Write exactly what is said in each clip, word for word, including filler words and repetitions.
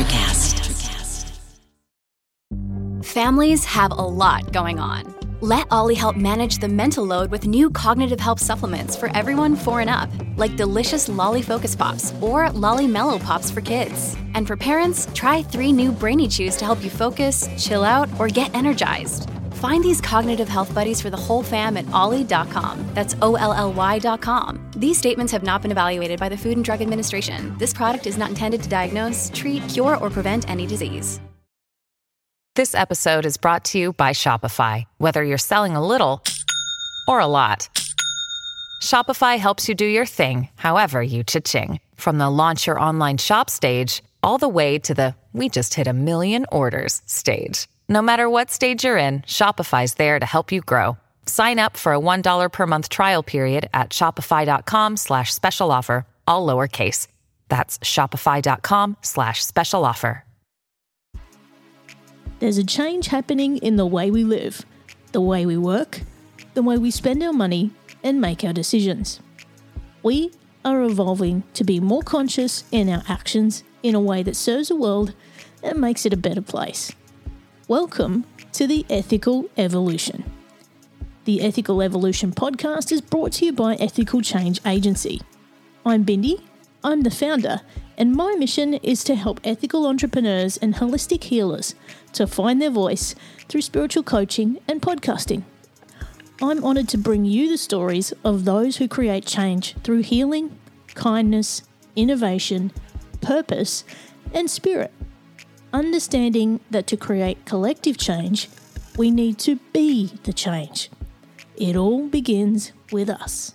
NutraCast. Families have a lot going on. Let Ollie help manage the mental load with new cognitive help supplements for everyone four and up, like delicious Lolly Focus Pops or Lolly Mellow Pops for kids. And for parents, try three new Brainy Chews to help you focus, chill out, or get energized. Find these cognitive health buddies for the whole fam at ollie dot com. That's O L L Y dot com. These statements have not been evaluated by the Food and Drug Administration. This product is not intended to diagnose, treat, cure, or prevent any disease. This episode is brought to you by Shopify. Whether you're selling a little or a lot, Shopify helps you do your thing, however you cha-ching. From the launch your online shop stage, all the way to the we just hit a million orders stage. No matter what stage you're in, Shopify's there to help you grow. Sign up for a one dollar per month trial period at shopify.com slash special offer, all lowercase. That's shopify.com slash special offer. There's a change happening in the way we live, the way we work, the way we spend our money and make our decisions. We are evolving to be more conscious in our actions in a way that serves the world and makes it a better place. Welcome to the Ethical Evolution. The Ethical Evolution podcast is brought to you by Ethical Change Agency. I'm Bindi, I'm the founder, and my mission is to help ethical entrepreneurs and holistic healers to find their voice through spiritual coaching and podcasting. I'm honoured to bring you the stories of those who create change through healing, kindness, innovation, purpose, and spirit. Understanding that to create collective change, we need to be the change. It all begins with us.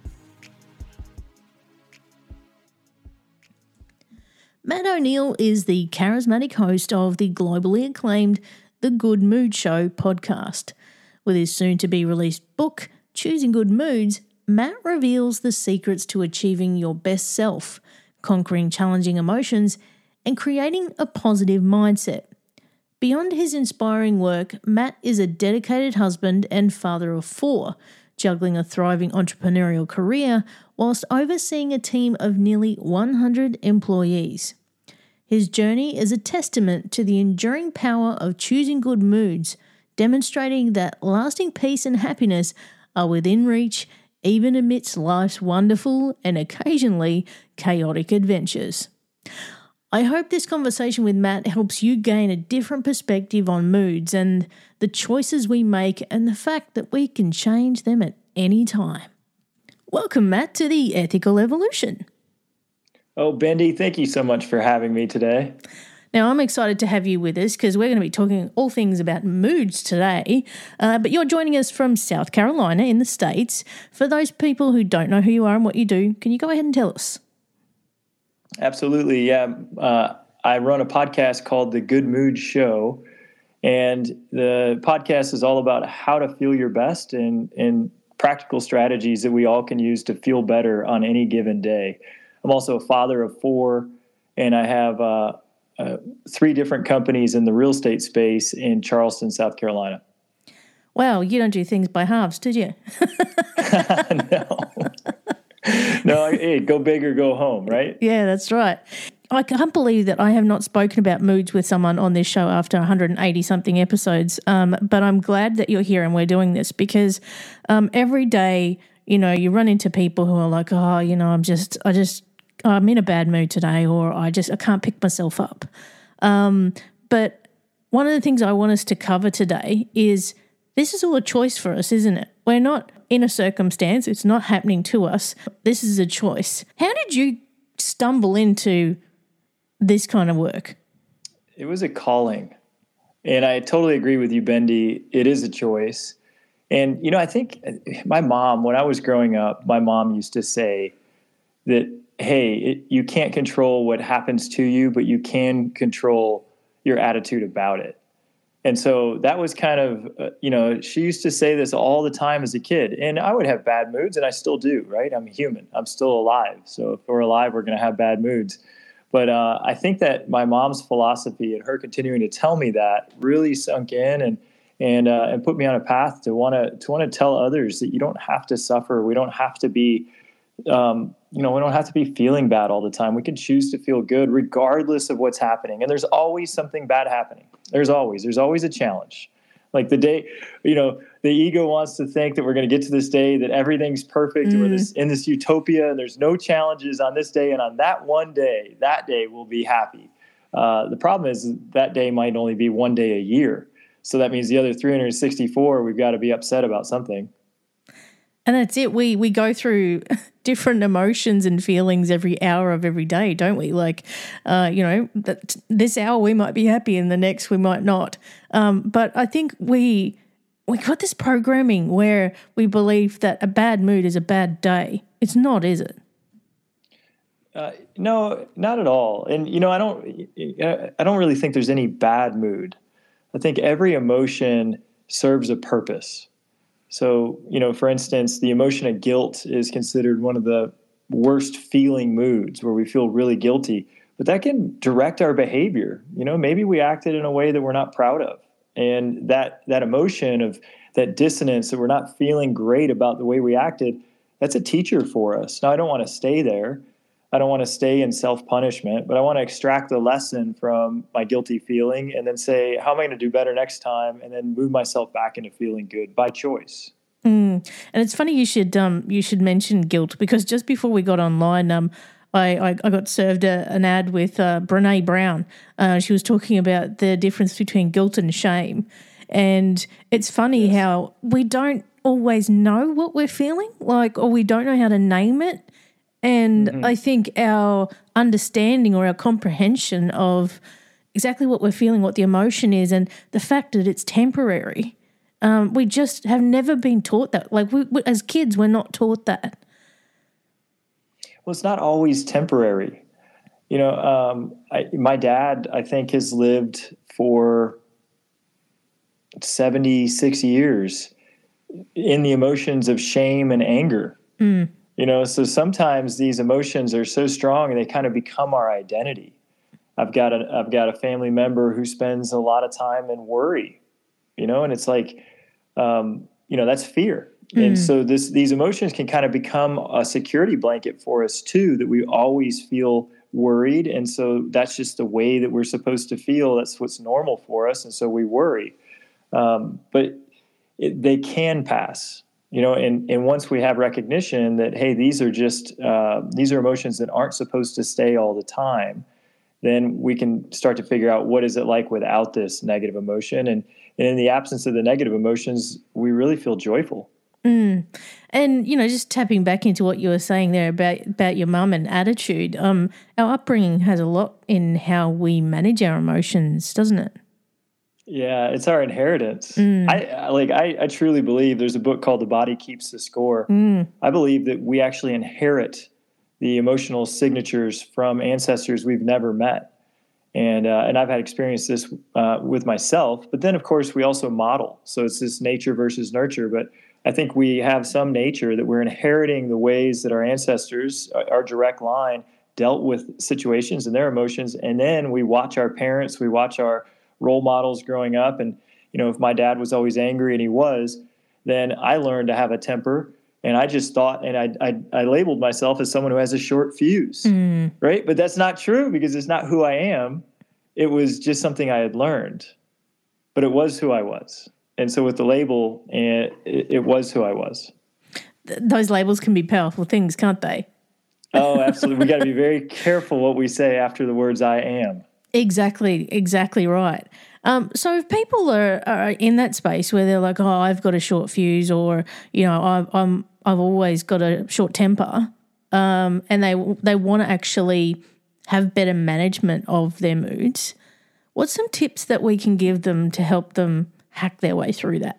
Matt O'Neill is the charismatic host of the globally acclaimed The Good Mood Show podcast. With his soon-to-be-released book, Choosing Good Moods, Matt reveals the secrets to achieving your best self, conquering challenging emotions, and creating a positive mindset. Beyond his inspiring work, Matt is a dedicated husband and father of four, juggling a thriving entrepreneurial career whilst overseeing a team of nearly one hundred employees. His journey is a testament to the enduring power of choosing good moods, demonstrating that lasting peace and happiness are within reach even amidst life's wonderful and occasionally chaotic adventures. I hope this conversation with Matt helps you gain a different perspective on moods and the choices we make and the fact that we can change them at any time. Welcome, Matt, to the Ethical Evolution. Oh, Bendy, thank you so much for having me today. Now, I'm excited to have you with us because we're going to be talking all things about moods today, uh, but you're joining us from South Carolina in the States. For those people who don't know who you are and what you do, can you go ahead and tell us? Absolutely, yeah. Uh, I run a podcast called The Good Mood Show, and the podcast is all about how to feel your best and, and practical strategies that we all can use to feel better on any given day. I'm also a father of four, and I have uh, uh, three different companies in the real estate space in Charleston, South Carolina. Wow, you don't do things by halves, did you? No. No, hey, go big or go home, right? Yeah, that's right. I can't believe that I have not spoken about moods with someone on this show after one hundred eighty something episodes. Um, but I'm glad that you're here and we're doing this because um, every day, you know, you run into people who are like, oh, you know, I'm just, I just, I'm in a bad mood today, or I just, I can't pick myself up. Um, but one of the things I want us to cover today is this is all a choice for us, isn't it? We're not in a circumstance. It's not happening to us. This is a choice. How did you stumble into this kind of work? It was a calling. And I totally agree with you, Bendy. It is a choice. And, you know, I think my mom, when I was growing up, my mom used to say that, hey, it, you can't control what happens to you, but you can control your attitude about it. And so that was kind of, uh, you know, she used to say this all the time as a kid. And I would have bad moods, and I still do, right? I'm human. I'm still alive. So if we're alive, we're going to have bad moods. But uh, I think that my mom's philosophy and her continuing to tell me that really sunk in and and uh, and put me on a path to want to to want to tell others that you don't have to suffer. We don't have to be Um, you know, we don't have to be feeling bad all the time. We can choose to feel good regardless of what's happening. And there's always something bad happening. There's always, there's always a challenge. Like the day, you know, the ego wants to think that we're going to get to this day, that everything's perfect, mm. or this in this utopia, and there's no challenges on this day. And on that one day, that day we'll be happy. Uh, the problem is that day might only be one day a year. So that means the other three hundred sixty-four, we've got to be upset about something. And that's it. We we go through different emotions and feelings every hour of every day, don't we? Like, uh, you know, that this hour we might be happy and the next we might not. Um, but I think we we got this programming where we believe that a bad mood is a bad day. It's not, is it? Uh, no, not at all. And, you know, I don't I don't really think there's any bad mood. I think every emotion serves a purpose. So, you know, for instance, the emotion of guilt is considered one of the worst feeling moods, where we feel really guilty, but that can direct our behavior. You know, maybe we acted in a way that we're not proud of. And that, that emotion of that dissonance, that we're not feeling great about the way we acted, that's a teacher for us. Now, I don't want to stay there. I don't want to stay in self-punishment, but I want to extract the lesson from my guilty feeling and then say, how am I going to do better next time? And then move myself back into feeling good by choice. Mm. And it's funny you should um you should mention guilt, because just before we got online, um I, I, I got served a, an ad with uh, Brene Brown. Uh, she was talking about the difference between guilt and shame. And it's funny yes. how we don't always know what we're feeling, like, or we don't know how to name it. And mm-hmm. I think our understanding or our comprehension of exactly what we're feeling, what the emotion is, and the fact that it's temporary, um, we just have never been taught that. Like we, we, as kids, we're not taught that. Well, it's not always temporary. You know, um, I, my dad, I think, has lived for seventy-six years in the emotions of shame and anger. Mm. You know, so sometimes these emotions are so strong and they kind of become our identity. I've got a, I've got a family member who spends a lot of time in worry, you know, and it's like, um, you know, that's fear. Mm. And so this, these emotions can kind of become a security blanket for us too, that we always feel worried. And so that's just the way that we're supposed to feel. That's what's normal for us. And so we worry. Um, but it, they can pass. You know, and, and once we have recognition that, hey, these are just, uh, these are emotions that aren't supposed to stay all the time, then we can start to figure out what is it like without this negative emotion. And, and in the absence of the negative emotions, we really feel joyful. Mm. And, you know, just tapping back into what you were saying there about, about your mum and attitude, um, our upbringing has a lot in how we manage our emotions, doesn't it? Yeah, it's our inheritance. Mm. I like. I, I truly believe there's a book called The Body Keeps the Score. Mm. I believe that we actually inherit the emotional signatures from ancestors we've never met, and uh, and I've had experienced this uh, with myself. But then, of course, we also model. So it's this nature versus nurture. But I think we have some nature that we're inheriting the ways that our ancestors, our direct line, dealt with situations and their emotions, and then we watch our parents, we watch our role models growing up. And, you know, if my dad was always angry, and he was, then I learned to have a temper, and I just thought, and I, I, I labeled myself as someone who has a short fuse, mm. right? But that's not true, because it's not who I am. It was just something I had learned, but it was who I was. And so with the label, it, it was who I was. Th- those labels can be powerful things, can't they? Oh, absolutely. We got to be very careful what we say after the words I am. Exactly, exactly right. Um, so if people are, are in that space where they're like, oh, I've got a short fuse, or, you know, I've, I'm, I've always got a short temper, um, and they they want to actually have better management of their moods, what's some tips that we can give them to help them hack their way through that?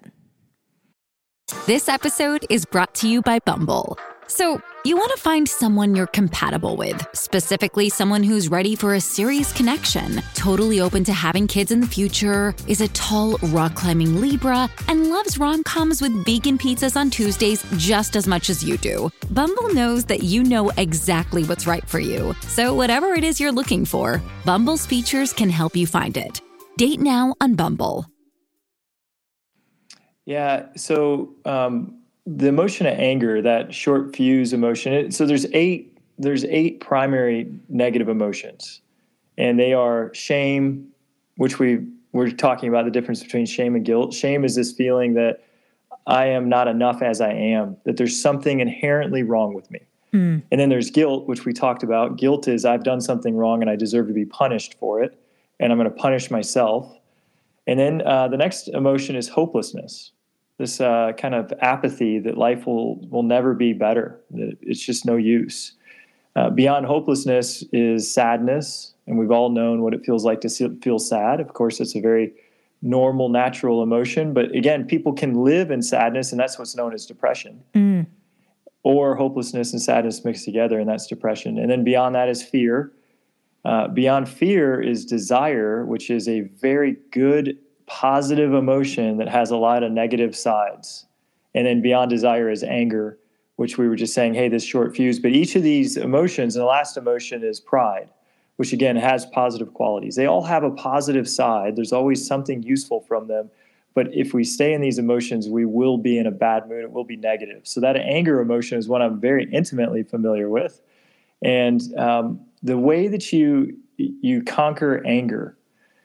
This episode is brought to you by Bumble. So, you want to find someone you're compatible with, specifically someone who's ready for a serious connection, totally open to having kids in the future, is a tall, rock-climbing Libra, and loves rom-coms with vegan pizzas on Tuesdays just as much as you do. Bumble knows that you know exactly what's right for you. So whatever it is you're looking for, Bumble's features can help you find it. Date now on Bumble. Yeah, so... Um the emotion of anger, that short fuse emotion. It, so there's eight, there's eight primary negative emotions, and they are shame, which we we're talking about the difference between shame and guilt. Shame is this feeling that I am not enough as I am, that there's something inherently wrong with me. Mm. And then there's guilt, which we talked about. Guilt is I've done something wrong and I deserve to be punished for it, and I'm going to punish myself. And then uh, the next emotion is hopelessness, this uh, kind of apathy that life will, will never be better, that it's just no use. Uh, beyond hopelessness is sadness, and we've all known what it feels like to see, feel sad. Of course, it's a very normal, natural emotion. But again, people can live in sadness, and that's what's known as depression. Mm. Or hopelessness and sadness mixed together, and that's depression. And then beyond that is fear. Uh, beyond fear is desire, which is a very good, positive emotion that has a lot of negative sides. And then beyond desire is anger, which we were just saying, hey, this short fuse. But each of these emotions, and the last emotion is pride, which again has positive qualities. They all have a positive side. There's always something useful from them. But if we stay in these emotions, we will be in a bad mood. It will be negative. So that anger emotion is one I'm very intimately familiar with. And um, the way that you you conquer anger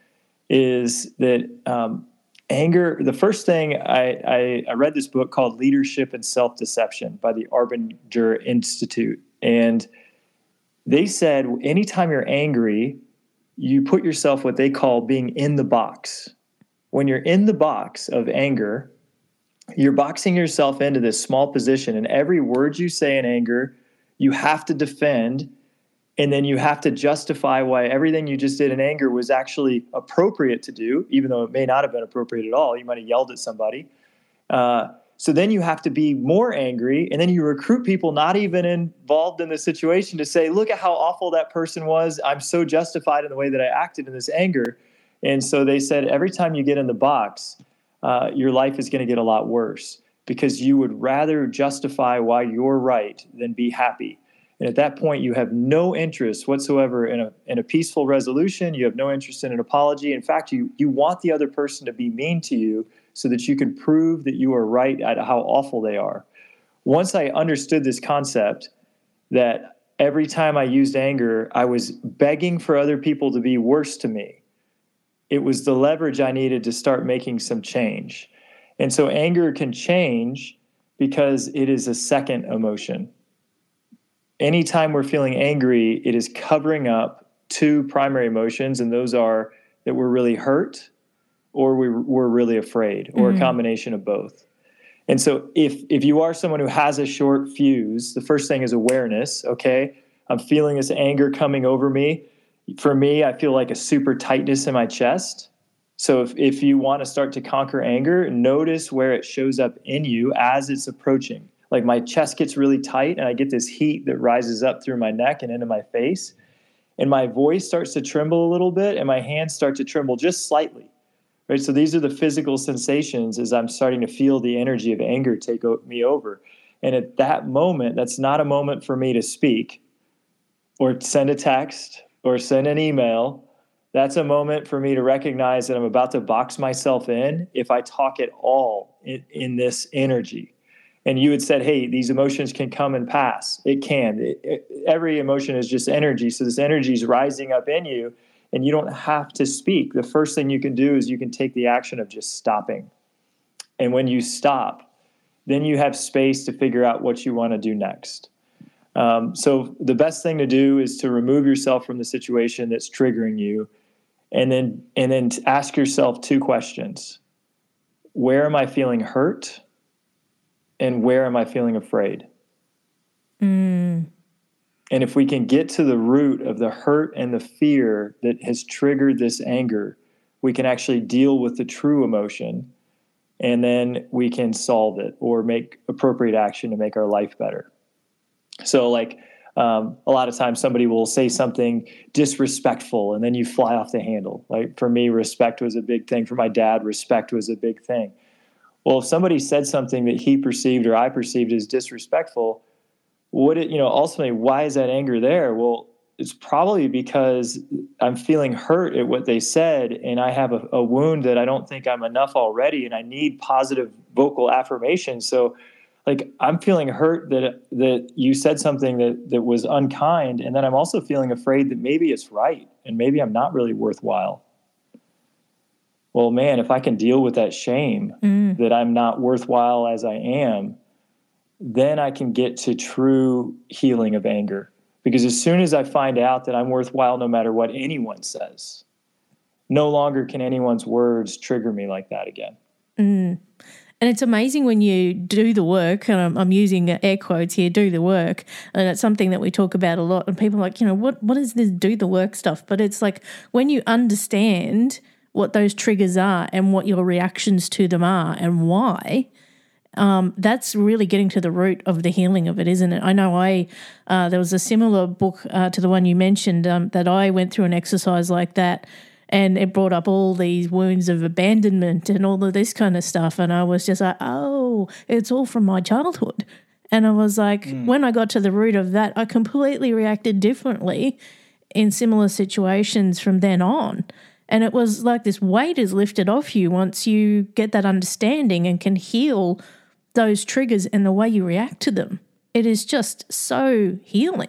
is that um, anger, the first thing, I, I, I read this book called Leadership and Self-Deception by the Arbinger Institute. And they said anytime you're angry, you put yourself what they call being in the box. When you're in the box of anger, you're boxing yourself into this small position, and every word you say in anger, you have to defend, and then you have to justify why everything you just did in anger was actually appropriate to do, even though it may not have been appropriate at all. You might have yelled at somebody. Uh, so then you have to be more angry, and then you recruit people not even involved in the situation to say, look at how awful that person was. I'm so justified in the way that I acted in this anger. And so they said every time you get in the box, uh, your life is going to get a lot worse because you would rather justify why you're right than be happy. And at that point, you have no interest whatsoever in a in a peaceful resolution. You have no interest in an apology. In fact, you you want the other person to be mean to you so that you can prove that you are right at how awful they are. Once I understood this concept that every time I used anger, I was begging for other people to be worse to me, it was the leverage I needed to start making some change. And so anger can change because it is a second emotion. Anytime we're feeling angry, it is covering up two primary emotions, and those are that we're really hurt or we, we're really afraid, or mm-hmm. a combination of both. And so if if you are someone who has a short fuse, the first thing is awareness, okay? I'm feeling this anger coming over me. For me, I feel like a super tightness in my chest. So if, if you want to start to conquer anger, notice where it shows up in you as it's approaching. Like my chest gets really tight and I get this heat that rises up through my neck and into my face. And my voice starts to tremble a little bit and my hands start to tremble just slightly. Right? So these are the physical sensations as I'm starting to feel the energy of anger take o- me over. And at that moment, that's not a moment for me to speak or send a text or send an email. That's a moment for me to recognize that I'm about to box myself in if I talk at all in, in this energy. And you had said, hey, these emotions can come and pass. It can. It, it, every emotion is just energy. So this energy is rising up in you, and you don't have to speak. The first thing you can do is you can take the action of just stopping. And when you stop, then you have space to figure out what you want to do next. Um, so the best thing to do is to remove yourself from the situation that's triggering you, and then and then ask yourself two questions. Where am I feeling hurt? And where am I feeling afraid? Mm. And if we can get to the root of the hurt and the fear that has triggered this anger, we can actually deal with the true emotion, and then we can solve it or make appropriate action to make our life better. So like um, a lot of times somebody will say something disrespectful and then you fly off the handle. Like for me, respect was a big thing. For my dad, respect was a big thing. Well, if somebody said something that he perceived or I perceived as disrespectful, would it, you know, ultimately, why is that anger there? Well, it's probably because I'm feeling hurt at what they said, and I have a, a wound that I don't think I'm enough already, and I need positive vocal affirmation. So like I'm feeling hurt that that you said something that that was unkind, and then I'm also feeling afraid that maybe it's right and maybe I'm not really worthwhile. Well, man, if I can deal with that shame mm. that I'm not worthwhile as I am, then I can get to true healing of anger. Because as soon as I find out that I'm worthwhile no matter what anyone says, no longer can anyone's words trigger me like that again. Mm. And it's amazing when you do the work, and I'm, I'm using air quotes here, do the work, and it's something that we talk about a lot, and people are like, you know, what what is this do the work stuff? But it's like when you understand what those triggers are and what your reactions to them are and why, um, that's really getting to the root of the healing of it, isn't it? I know I uh, there was a similar book uh, to the one you mentioned um, that I went through an exercise like that, and it brought up all these wounds of abandonment and all of this kind of stuff. And I was just like, oh, it's all from my childhood. And I was like, mm. when I got to the root of that, I completely reacted differently in similar situations from then on. And it was like this weight is lifted off you once you get that understanding and can heal those triggers and the way you react to them. It is just so healing.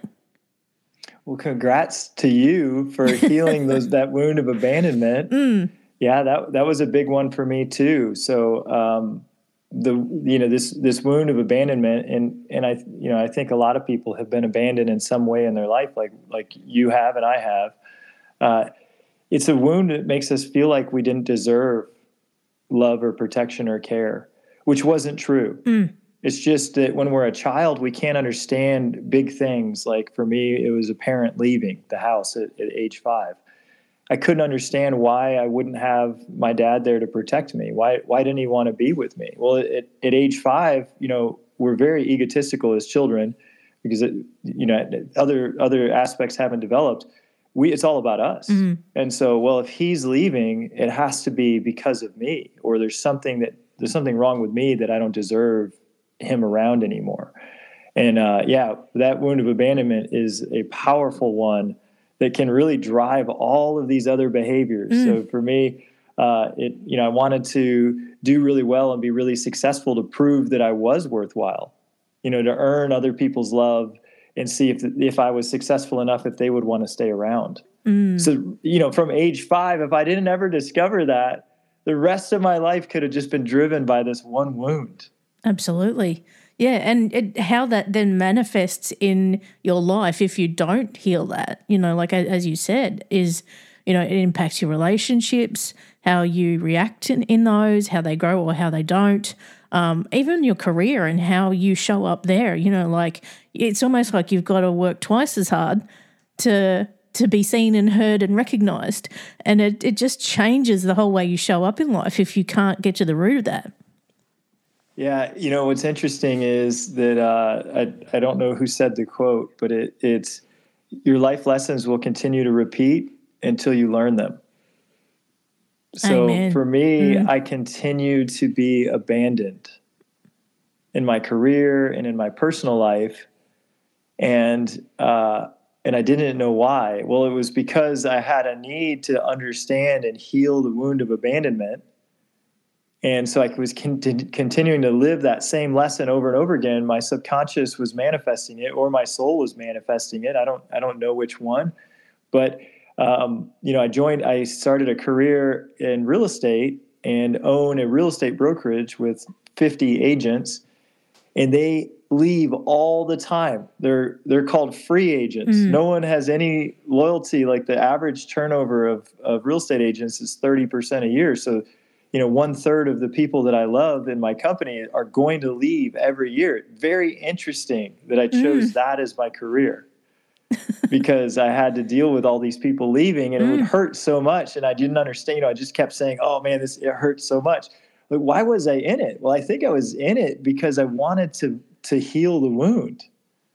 Well, congrats to you for healing those that wound of abandonment. Mm. Yeah, that that was a big one for me too. So um, the you know this this wound of abandonment, and and I you know I think a lot of people have been abandoned in some way in their life, like like you have and I have. Uh, it's a wound that makes us feel like we didn't deserve love or protection or care, which wasn't true. Mm. It's just that when we're a child, we can't understand big things. Like for me, it was a parent leaving the house at, at age five. I couldn't understand why I wouldn't have my dad there to protect me. Why why didn't he want to be with me? Well, at, at age five, you know, we're very egotistical as children because, it, you know, other other aspects haven't developed. We It's all about us. Mm-hmm. And so, well, if he's leaving, it has to be because of me, or there's something that there's something wrong with me that I don't deserve him around anymore. And uh, yeah, that wound of abandonment is a powerful one that can really drive all of these other behaviors. Mm. So for me, uh, it you know I wanted to do really well and be really successful to prove that I was worthwhile. You know, to earn other people's love and see if if I was successful enough, if they would want to stay around. Mm. So you know, from age five, if I didn't ever discover that, the rest of my life could have just been driven by this one wound. Absolutely. Yeah, and it, how that then manifests in your life if you don't heal that, you know, like as you said, is, you know, it impacts your relationships, how you react in, in those, how they grow or how they don't, um, even your career and how you show up there, you know, like it's almost like you've got to work twice as hard to to be seen and heard and recognised, and it, it just changes the whole way you show up in life if you can't get to the root of that. Yeah, you know, what's interesting is that uh, I I don't know who said the quote, but it it's your life lessons will continue to repeat until you learn them. So Amen. For me, mm. I continue to be abandoned in my career and in my personal life, and uh, and I didn't know why. Well, it was because I had a need to understand and heal the wound of abandonment. And so I was con- continuing to live that same lesson over and over again. My subconscious was manifesting it, or my soul was manifesting it. I don't, I don't know which one, but um, you know, I joined. I started a career in real estate and own a real estate brokerage with fifty agents, and they leave all the time. They're they're called free agents. Mm. No one has any loyalty. Like the average turnover of of real estate agents is thirty percent a year. So, you know, one third of the people that I love in my company are going to leave every year. Very interesting that I chose mm. that as my career because I had to deal with all these people leaving, and mm. it would hurt so much. And I didn't understand. You know, I just kept saying, "Oh man, this it hurts so much." Like, why was I in it? Well, I think I was in it because I wanted to to heal the wound.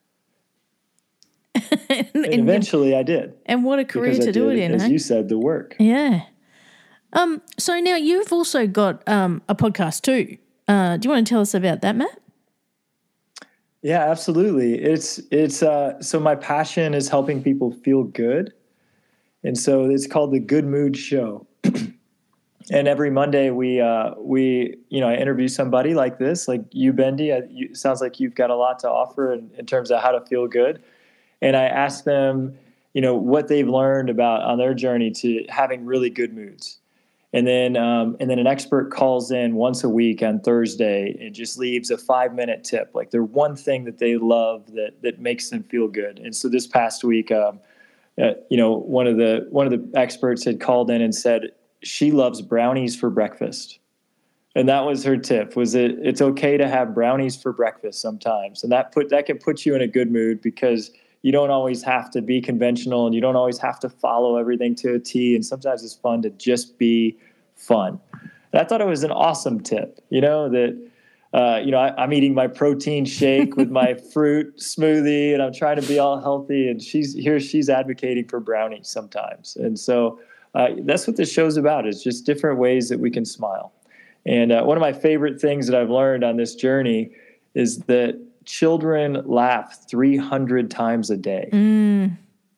and, and eventually, I did. And what a career to do it in, as eh? you said, the work. Yeah. Um, so now you've also got um, a podcast too. Uh, do you want to tell us about that, Matt? Yeah, absolutely. It's it's uh, so my passion is helping people feel good, and so it's called the Good Mood Show. And every Monday we, uh, we, you know, I interview somebody like this, like you, Bendy. I, you, sounds like you've got a lot to offer in, in terms of how to feel good. And I ask them, you know, what they've learned about on their journey to having really good moods. And then, um, and then an expert calls in once a week on Thursday and just leaves a five minute tip, like their one thing that they love that that makes them feel good. And so this past week, um, uh, you know, one of the one of the experts had called in and said she loves brownies for breakfast, and that was her tip. Was that it's okay to have brownies for breakfast sometimes, and that put that can put you in a good mood because you don't always have to be conventional and you don't always have to follow everything to a T. And sometimes it's fun to just be fun. And I thought it was an awesome tip, you know, that, uh, you know, I, I'm eating my protein shake with my fruit smoothie and I'm trying to be all healthy. And she's here, she's advocating for brownies sometimes. And so uh, that's what this show's about, is just different ways that we can smile. And uh, one of my favorite things that I've learned on this journey is that children laugh three hundred times a day. Mm.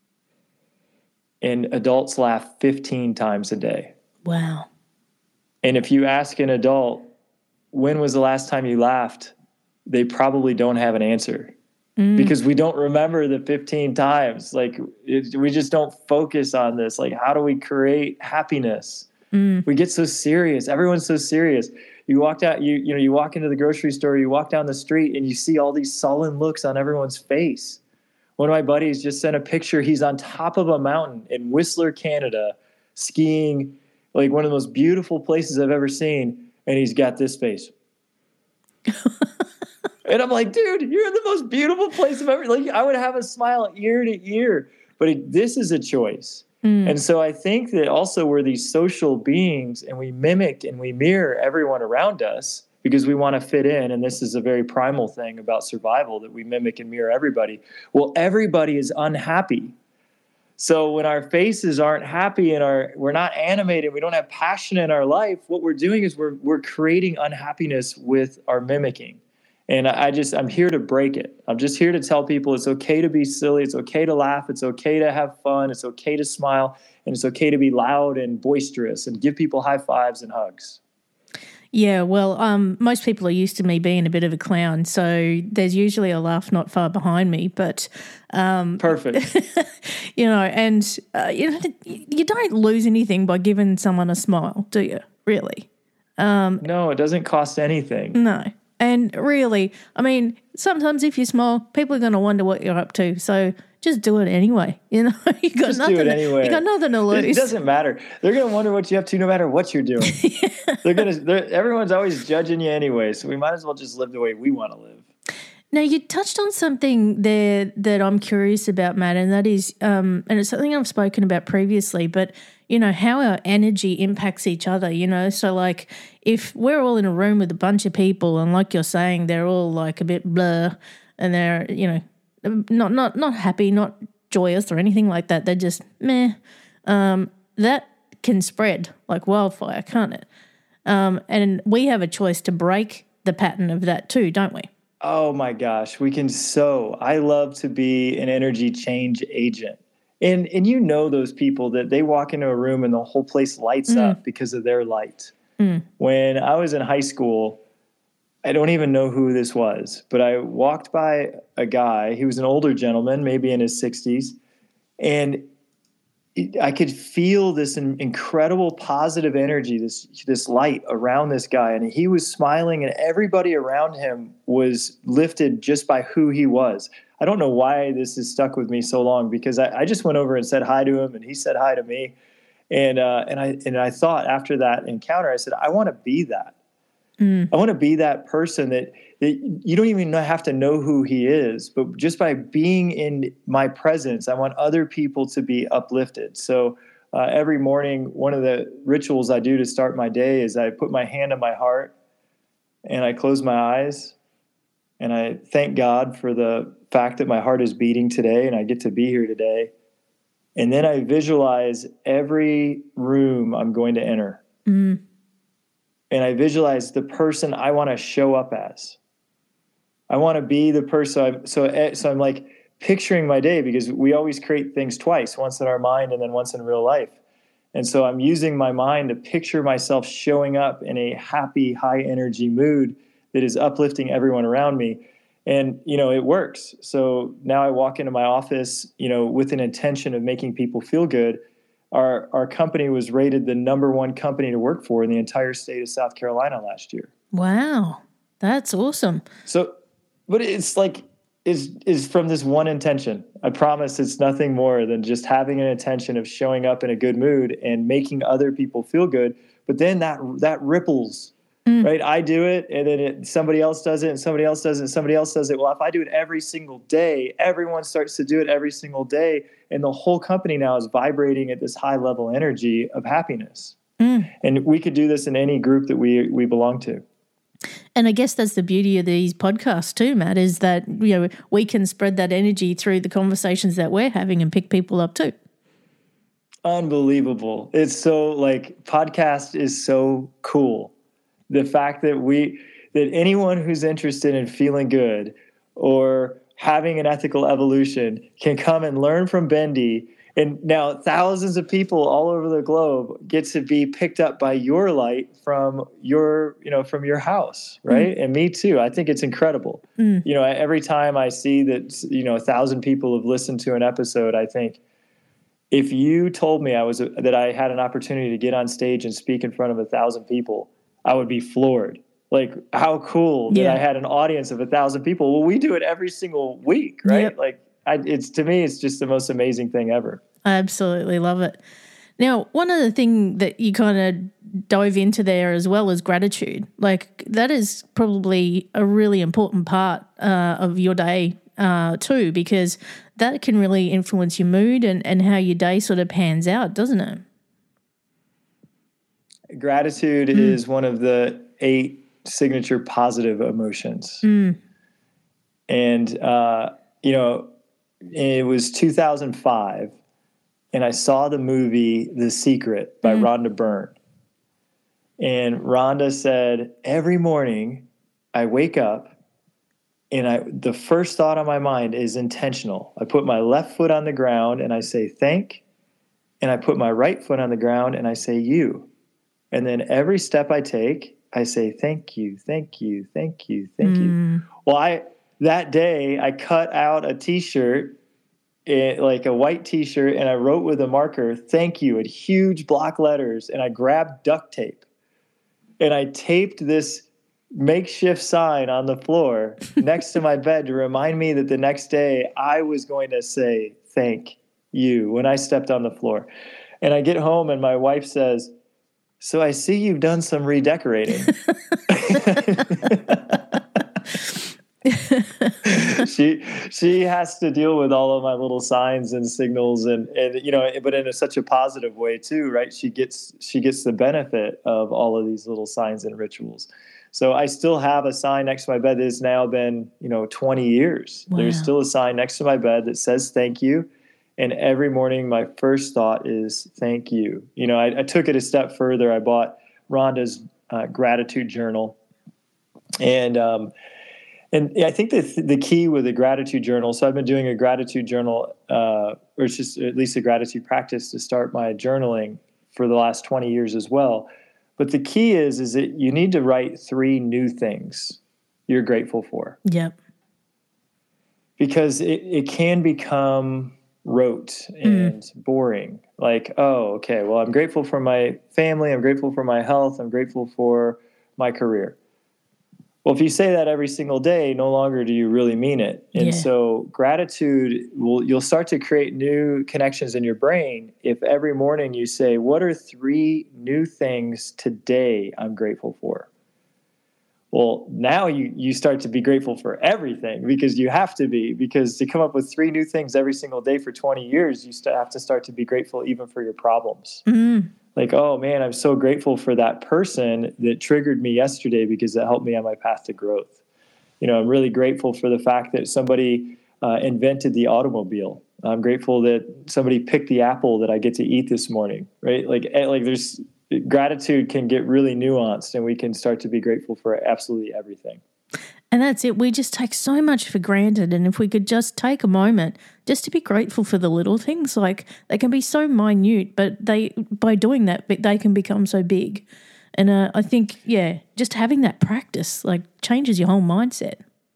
And adults laugh fifteen times a day. Wow. And if you ask an adult, when was the last time you laughed? They probably don't have an answer mm. because we don't remember the fifteen times. Like it, we just don't focus on this. Like, how do we create happiness? Mm. We get so serious. Everyone's so serious. You walked out, you you know, you walk into the grocery store, you walk down the street and you see all these sullen looks on everyone's face. One of my buddies just sent a picture. He's on top of a mountain in Whistler, Canada, skiing, like one of the most beautiful places I've ever seen. And he's got this face. And I'm like, dude, you're in the most beautiful place I've ever, like I would have a smile ear to ear, but it, this is a choice. Mm. And so I think that also we're these social beings and we mimic and we mirror everyone around us because we want to fit in. And this is a very primal thing about survival, that we mimic and mirror everybody. Well, everybody is unhappy. So when our faces aren't happy and our, we're not animated, we don't have passion in our life, what we're doing is we're we're creating unhappiness with our mimicking. And I just, I'm here to break it. I'm just here to tell people it's okay to be silly. It's okay to laugh. It's okay to have fun. It's okay to smile. And it's okay to be loud and boisterous and give people high fives and hugs. Yeah, well, um, most people are used to me being a bit of a clown, so there's usually a laugh not far behind me. But um, perfect, you know, and uh, you know, you don't lose anything by giving someone a smile, do you? Really? Um, no, it doesn't cost anything. No, and really, I mean, sometimes if you smile, people are going to wonder what you're up to. So just do it anyway. You know, you got just nothing. do it anyway. You got nothing to lose. It doesn't matter. They're going to wonder what you're up to, no matter what you're doing. yeah. They're going to. Everyone's always judging you anyway, so we might as well just live the way we want to live. Now, you touched on something there that I'm curious about, Matt, and that is, um, and it's something I've spoken about previously, but you know how our energy impacts each other. You know, so like if we're all in a room with a bunch of people, and like you're saying, they're all like a bit blur, and they're you know. Not not not happy, not joyous or anything like that. They're just meh. Um, that can spread like wildfire, can't it? Um, and we have a choice to break the pattern of that too, don't we? Oh my gosh, we can so. I love to be an energy change agent. And and you know those people that they walk into a room and the whole place lights mm. up because of their light. Mm. When I was in high school, I don't even know who this was, but I walked by a guy. He was an older gentleman, maybe in his sixties, and I could feel this incredible positive energy, this this light around this guy, and he was smiling, and everybody around him was lifted just by who he was. I don't know why this has stuck with me so long, because I, I just went over and said hi to him, and he said hi to me, and uh, and I and I thought after that encounter, I said, I want to be that. Mm. I want to be that person that, that you don't even have to know who he is, but just by being in my presence, I want other people to be uplifted. So uh, every morning, one of the rituals I do to start my day is I put my hand on my heart and I close my eyes and I thank God for the fact that my heart is beating today and I get to be here today. And then I visualize every room I'm going to enter. Mm. And I visualize the person I want to show up as. I want to be the person. I'm, so, so I'm like picturing my day, because we always create things twice, once in our mind and then once in real life. And so I'm using my mind to picture myself showing up in a happy, high energy mood that is uplifting everyone around me. And, you know, it works. So now I walk into my office, you know, with an intention of making people feel good. Our our company was rated the number one company to work for in the entire state of South Carolina last year. Wow. That's awesome. So, but it's like, is is from this one intention. I promise it's nothing more than just having an intention of showing up in a good mood and making other people feel good. But then that that ripples, mm. right? I do it, and then it, somebody else does it, and somebody else does it, and somebody else does it. Well, if I do it every single day, everyone starts to do it every single day, and the whole company now is vibrating at this high level energy of happiness. Mm. And we could do this in any group that we we belong to. And I guess that's the beauty of these podcasts too, Matt, is that, you know, we can spread that energy through the conversations that we're having and pick people up too. Unbelievable. It's so like podcast is so cool. The fact that we, that anyone who's interested in feeling good or having an ethical evolution can come and learn from Bendy. And now thousands of people all over the globe get to be picked up by your light from your, you know, from your house, right? Mm. And me too. I think it's incredible. Mm. You know, every time I see that, you know, a thousand people have listened to an episode, I think if you told me I was, that I had an opportunity to get on stage and speak in front of a thousand people, I would be floored. Like, how cool yeah. that I had an audience of a thousand people. Well, we do it every single week, right? Yep. Like, I, it's to me, it's just the most amazing thing ever. I absolutely love it. Now, one other thing that you kind of dove into there as well is gratitude. Like, that is probably a really important part uh, of your day uh, too, because that can really influence your mood and, and how your day sort of pans out, doesn't it? Gratitude mm. is one of the eight signature positive emotions. Mm. And, uh, you know, it was two thousand five, and I saw the movie The Secret by mm. Rhonda Byrne. And Rhonda said, every morning I wake up, and I the first thought on my mind is intentional. I put my left foot on the ground, and I say, thank, and I put my right foot on the ground, and I say, you. And then every step I take, I say, thank you, thank you, thank you, thank mm. you. Well, I... That day, I cut out a T-shirt, it, like a white T-shirt, and I wrote with a marker, thank you, in huge block letters, and I grabbed duct tape. And I taped this makeshift sign on the floor next to my bed to remind me that the next day I was going to say thank you when I stepped on the floor. And I get home, and my wife says, so I see you've done some redecorating. she she has to deal with all of my little signs and signals and and you know, but in a, such a positive way too, right? She gets she gets the benefit of all of these little signs and rituals. So I still have a sign next to my bed that has now been, you know, twenty years. Wow. There's still a sign next to my bed that says thank you. And every morning my first thought is thank you. You know, I, I took it a step further. I bought Rhonda's uh, gratitude journal. And um And I think that the key with a gratitude journal, so I've been doing a gratitude journal, uh, or it's just at least a gratitude practice to start my journaling for the last twenty years as well. But the key is, is that you need to write three new things you're grateful for. Yep. Because it, it can become rote and mm. boring. Like, oh, okay, well, I'm grateful for my family. I'm grateful for my health. I'm grateful for my career. Well, if you say that every single day, no longer do you really mean it. And yeah. so gratitude, will you'll start to create new connections in your brain if every morning you say, what are three new things today I'm grateful for? Well, now you, you start to be grateful for everything because you have to be, because to come up with three new things every single day for twenty years, you still have to start to be grateful even for your problems. Mm-hmm. Like, oh man, I'm so grateful for that person that triggered me yesterday because it helped me on my path to growth. You know, I'm really grateful for the fact that somebody uh, invented the automobile. I'm grateful that somebody picked the apple that I get to eat this morning, right? Like, like there's gratitude can get really nuanced, and we can start to be grateful for absolutely everything. And that's it. We just take so much for granted. And if we could just take a moment just to be grateful for the little things, like they can be so minute, but they by doing that, they can become so big. And uh, I think, yeah, just having that practice like changes your whole mindset.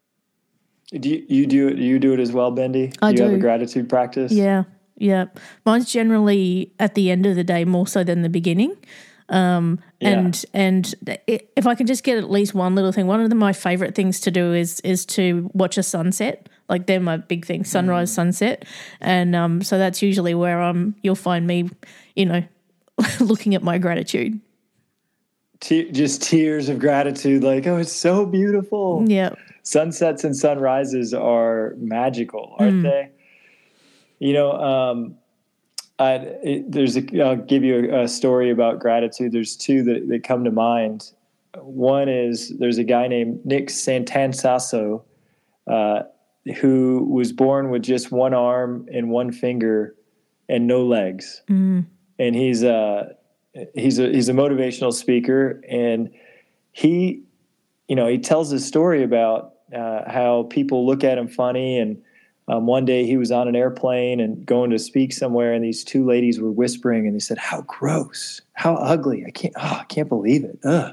Do you, you do it? You do it as well, Bendy? I do. do. You have a gratitude practice? Yeah, yeah. Mine's generally at the end of the day more so than the beginning. Um, yeah. and and it, if I can just get at least one little thing, one of the, my favorite things to do is is to watch a sunset. Like they're my big thing, sunrise, mm. sunset, and um, so that's usually where I'm. You'll find me, you know, looking at my gratitude. Te- just tears of gratitude, like, oh, it's so beautiful. Yeah. Sunsets and sunrises are magical, aren't mm. they? You know, um, I, it, there's a, I'll give you a, a story about gratitude. There's two that, that come to mind. One is there's a guy named Nick Santansasso uh, who was born with just one arm and one finger and no legs. Mm. And he's a, he's a, he's a motivational speaker. And he, you know, he tells a story about uh, how people look at him funny. And Um, one day he was on an airplane and going to speak somewhere, and these two ladies were whispering, and they said, "How gross! How ugly! I can't, oh, I can't believe it!" Ugh.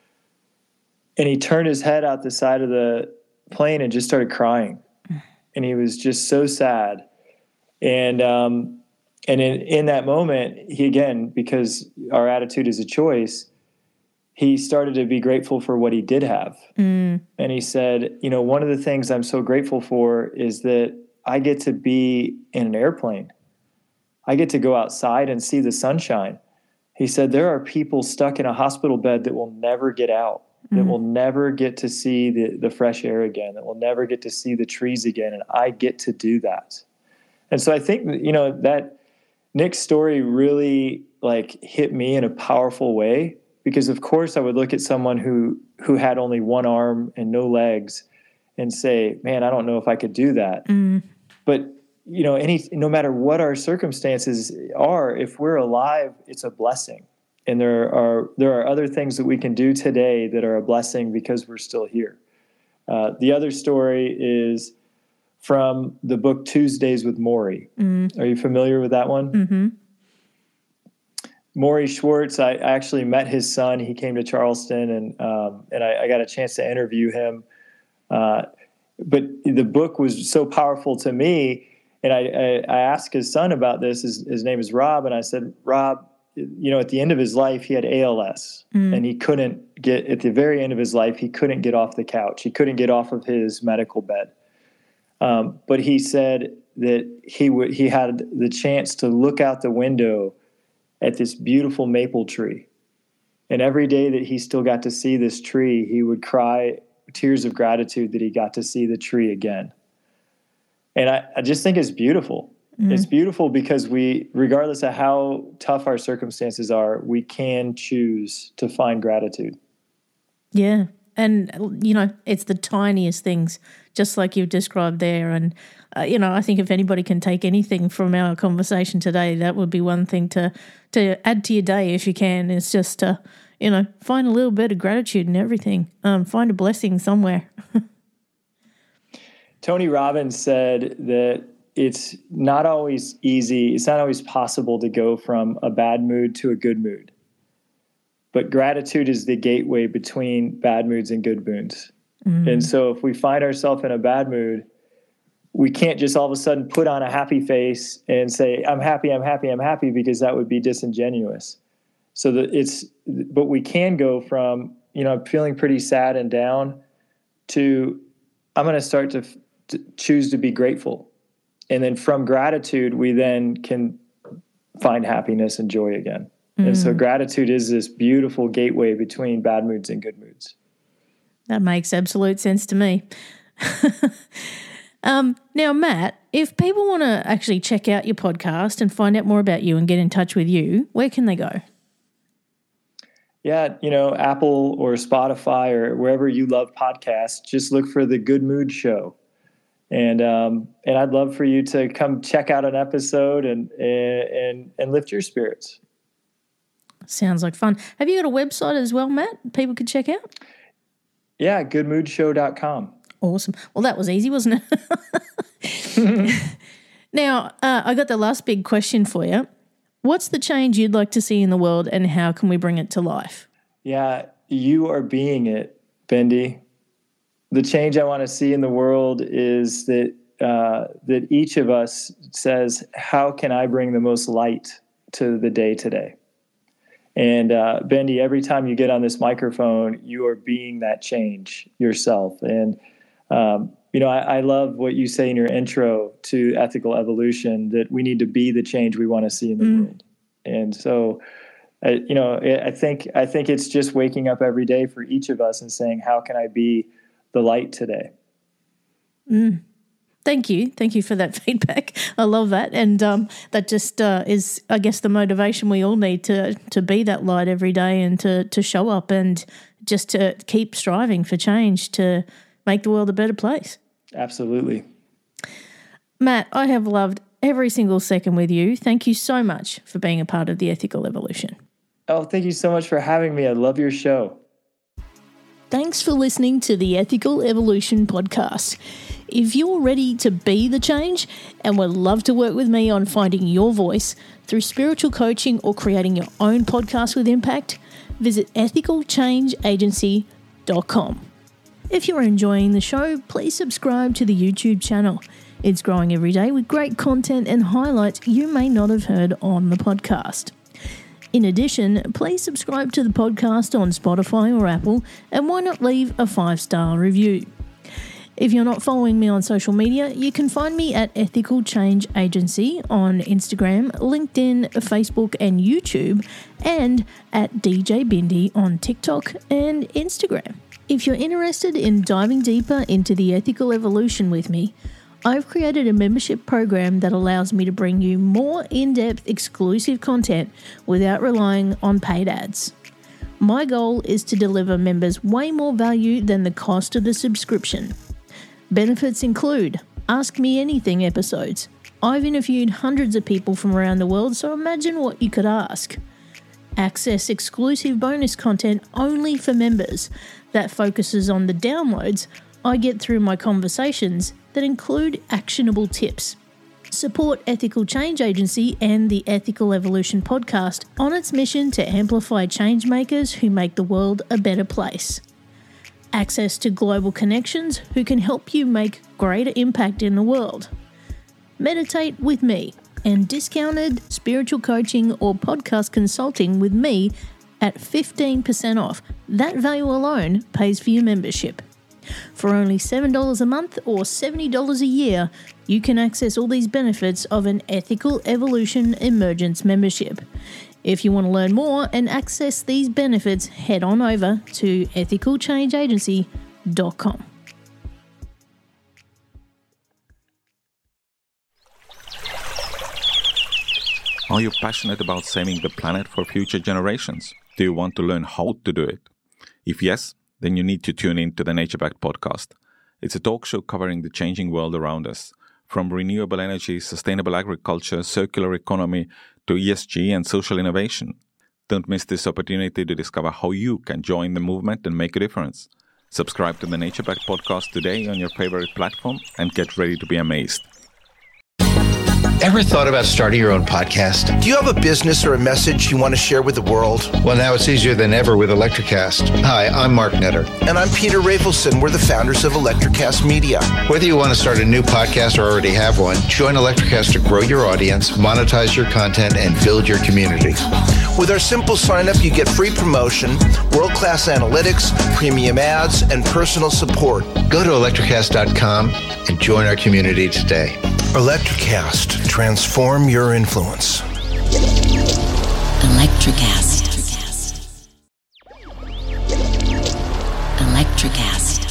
And he turned his head out the side of the plane and just started crying, and he was just so sad. And um, and in in that moment, he again, because our attitude is a choice, he started to be grateful for what he did have. Mm. And he said, you know, one of the things I'm so grateful for is that I get to be in an airplane. I get to go outside and see the sunshine. He said, there are people stuck in a hospital bed that will never get out, that mm. will never get to see the, the fresh air again, that will never get to see the trees again. And I get to do that. And so I think, you know, that Nick's story really like hit me in a powerful way. Because of course I would look at someone who, who had only one arm and no legs and say, man, I don't know if I could do that. Mm. But, you know, any, no matter what our circumstances are, if we're alive, it's a blessing. And there are, there are other things that we can do today that are a blessing because we're still here. Uh, the other story is from the book Tuesdays with Morrie. Mm. Are you familiar with that one? Mm-hmm. Morrie Schwartz, I actually met his son. He came to Charleston, and um, and I, I got a chance to interview him. Uh, but the book was so powerful to me, and I, I, I asked his son about this. His, his name is Rob, and I said, Rob, you know, at the end of his life, he had A L S, mm. and he couldn't get, at the very end of his life, he couldn't get off the couch. He couldn't get off of his medical bed. Um, but he said that he w- he had the chance to look out the window at this beautiful maple tree. And every day that he still got to see this tree, he would cry tears of gratitude that he got to see the tree again. And I, I just think it's beautiful. Mm-hmm. It's beautiful because we, regardless of how tough our circumstances are, we can choose to find gratitude. Yeah. And, you know, it's the tiniest things, just like you've described there. And, uh, you know, I think if anybody can take anything from our conversation today, that would be one thing to, to add to your day if you can, is just to, you know, find a little bit of gratitude in everything. Um, find a blessing somewhere. Tony Robbins said that it's not always easy, it's not always possible to go from a bad mood to a good mood. But gratitude is the gateway between bad moods and good moods. Mm. And so if we find ourselves in a bad mood, we can't just all of a sudden put on a happy face and say, I'm happy, I'm happy, I'm happy, because that would be disingenuous. So that it's, but we can go from, you know, I'm feeling pretty sad and down to, I'm going to start to, to choose to be grateful. And then from gratitude, we then can find happiness and joy again. And so gratitude is this beautiful gateway between bad moods and good moods. That makes absolute sense to me. um, now, Matt, if people want to actually check out your podcast and find out more about you and get in touch with you, where can they go? Yeah, you know, Apple or Spotify or wherever you love podcasts, just look for The Good Mood Show. And um, and I'd love for you to come check out an episode and and and lift your spirits. Sounds like fun. Have you got a website as well, Matt, people could check out? Yeah, good mood show dot com. Awesome. Well, that was easy, wasn't it? Now, uh, I got the last big question for you. What's the change you'd like to see in the world, and how can we bring it to life? Yeah, you are being it, Bendy. The change I want to see in the world is that uh, that each of us says, how can I bring the most light to the day today? And uh, Bendy, every time you get on this microphone, you are being that change yourself. And, um, you know, I, I love what you say in your intro to ethical evolution, that we need to be the change we want to see in the mm. world. And so, uh, you know, I think I think it's just waking up every day for each of us and saying, how can I be the light today? Mm. Thank you. Thank you for that feedback. I love that. And um, that just uh, is, I guess, the motivation we all need to to be that light every day, and to to show up and just to keep striving for change to make the world a better place. Absolutely. Matt, I have loved every single second with you. Thank you so much for being a part of the Ethical Evolution. Oh, thank you so much for having me. I love your show. Thanks for listening to the Ethical Evolution podcast. If you're ready to be the change and would love to work with me on finding your voice through spiritual coaching or creating your own podcast with impact, visit ethical change agency dot com. If you're enjoying the show, please subscribe to the YouTube channel. It's growing every day with great content and highlights you may not have heard on the podcast. In addition, please subscribe to the podcast on Spotify or Apple, and why not leave a five-star review? If you're not following me on social media, you can find me at Ethical Change Agency on Instagram, LinkedIn, Facebook and YouTube, and at D J Bindi on TikTok and Instagram. If you're interested in diving deeper into the ethical evolution with me, I've created a membership program that allows me to bring you more in-depth exclusive content without relying on paid ads. My goal is to deliver members way more value than the cost of the subscription. Benefits include Ask Me Anything episodes. I've interviewed hundreds of people from around the world, so imagine what you could ask. Access exclusive bonus content only for members that focuses on the downloads I get through my conversations that include actionable tips. Support Ethical Change Agency and the Ethical Evolution podcast on its mission to amplify change makers who make the world a better place. Access to global connections who can help you make greater impact in the world. Meditate with me, and discounted spiritual coaching or podcast consulting with me at fifteen percent off. That value alone pays for your membership. For only seven dollars a month or seventy dollars a year, you can access all these benefits of an Ethical Evolution Emergence membership. If you want to learn more and access these benefits, head on over to ethical change agency dot com. Are you passionate about saving the planet for future generations? Do you want to learn how to do it? If yes, then you need to tune in to the Nature Backed podcast. It's a talk show covering the changing world around us, from renewable energy, sustainable agriculture, circular economy, to E S G and social innovation. Don't miss this opportunity to discover how you can join the movement and make a difference. Subscribe to the Nature Backed podcast today on your favorite platform and get ready to be amazed. Ever thought about starting your own podcast? Do you have a business or a message you want to share with the world? Well, now it's easier than ever with Electricast. Hi, I'm Mark Netter. And I'm Peter Rafelson. We're the founders of Electricast Media. Whether you want to start a new podcast or already have one, join Electricast to grow your audience, monetize your content, and build your community. With our simple sign-up, you get free promotion, world-class analytics, premium ads, and personal support. Go to electricast dot com and join our community today. Electricast. Transform your influence. Electricast. Electricast.